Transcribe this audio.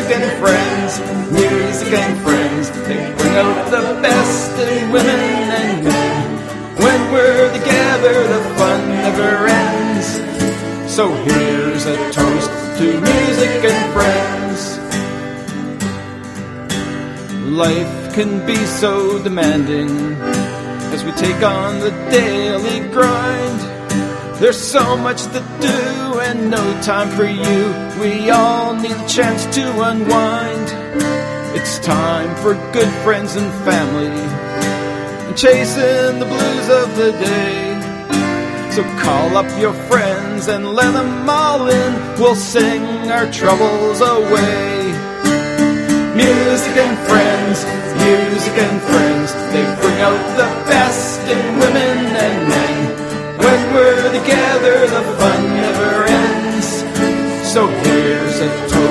and friends, music and friends. They bring out the best in women and men. When we're together, the fun never ends. So here's a toast to music and friends. Life can be so demanding as we take on the daily grind. There's so much to do and no time for you. We all need a chance to unwind. It's time for good friends and family and chasing the blues of the day. So call up your friends and let them all in. We'll sing our troubles away. Music and friends, music and friends. They bring out the best in women and men. When we're together, the fun never ends. So here's a toast